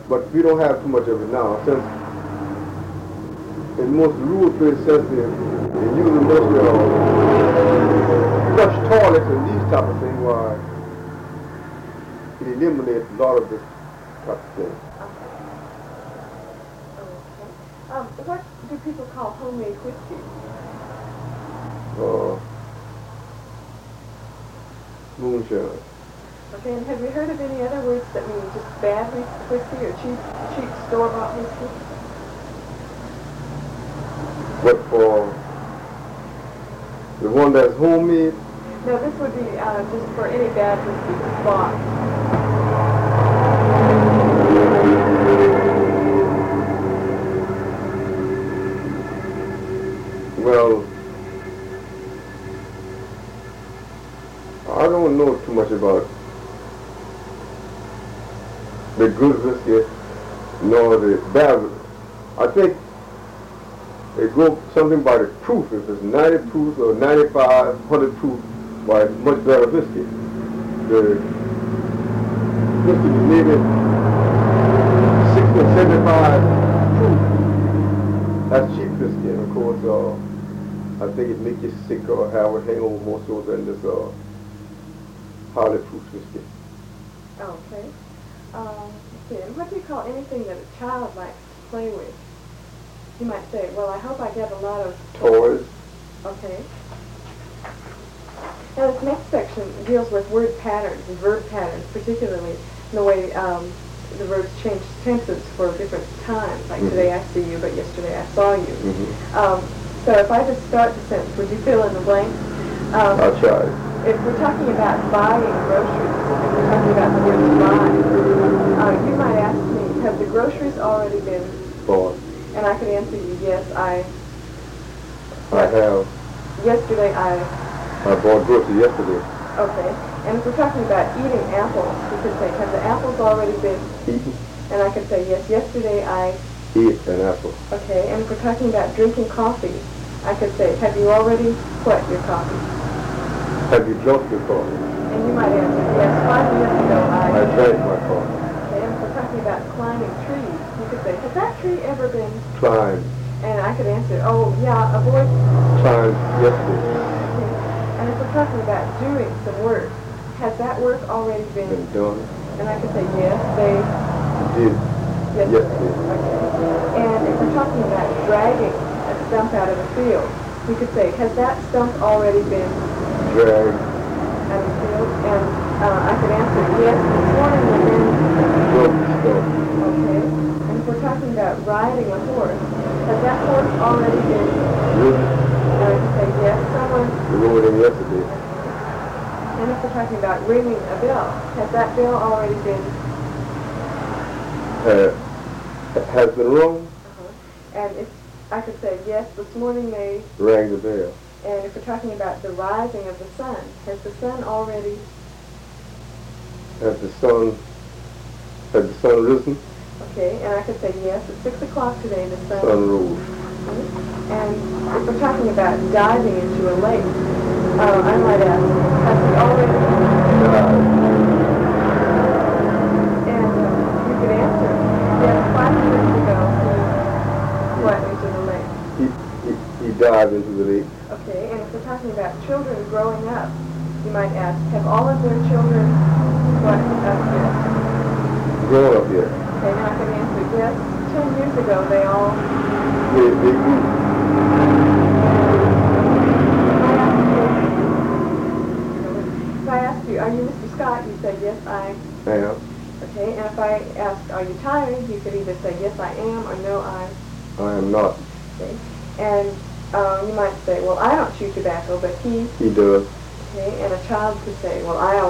but we don't have too much of it now. Since in most rural places, since they're using mostly flush toilets and these type of things, why it eliminates a lot of this type of thing. Okay. What do people call homemade whiskey? Moonshine. Okay, and have you heard of any other words that mean just bad whiskey or cheap store-bought whiskey? But for the one that's homemade? No, this would be just for any bad whiskey that's bought. Well, I don't know too much about the good whiskey nor the bad. I think they go something by the proof. If it's 90 proof or 95, 100 proof, why it's much better whiskey. The whiskey is maybe 60 or 75 proof. That's cheap whiskey, and of course, I think it makes you sick or have a hangover more so than this highly proof whiskey. Okay. Okay. And what do you call anything that a child likes to play with? You might say, well, I hope I get a lot of toys. Okay. Now this next section deals with word patterns and verb patterns, particularly in the way the verbs change tenses for different times. Like today I see you, but yesterday I saw you. So if I just start the sentence, would you fill in the blank? I'll try. If we're talking about buying groceries, if we're talking about the word to buy, you might ask me, have the groceries already been bought? And I could answer you, yes, I have. Yesterday I bought groceries yesterday. Okay. And if we're talking about eating apples, we could say, have the apples already been eaten? And I could say, yes, yesterday I ate an apple. Okay. And if we're talking about drinking coffee, I could say, have you already what your coffee? Have you drunk your coffee? And you might answer, yes, 5 minutes ago I drank my coffee. Okay. And if we're talking about climbing trees, you could say, has that tree ever been climbed? And I could answer, oh, yeah, a boy climbed yesterday. Okay. And if we're talking about doing some work, has that work already been done? And I could say, yes, they did. Yesterday. Okay. And if we're talking about dragging a stump out of a field, we could say, has that stump already been dragged out of the field? And I could answer, yes, this morning we're in Okay. And if we're talking about riding a horse, has that horse already been ridden? And I could say, yes, someone rode him yesterday. And if we're talking about ringing a bell, has that bell already been has been rung? And if I could say, yes, this morning they rang the bell. And if we're talking about the rising of the sun, has the sun already Has the sun risen? Okay, and I could say, yes, at 6 o'clock today the sun rose. And if we're talking about diving into a lake, I might ask, has he already dived? And you could answer, yes, 5 minutes ago he went into the lake. He dived into the lake. Okay, and if we're talking about children growing up, you might ask, have all of their children what up here? Grown up here. Okay, now I can answer, yes, 10 years ago they all They grew. If I asked you, are you Mr. Scott? You say, yes, I am. Okay, and if I asked, are you tired? You could either say, yes, I am, or no, I am not. Okay, and you might say, well, I don't chew tobacco, but he does. Okay, and a child could say, well, I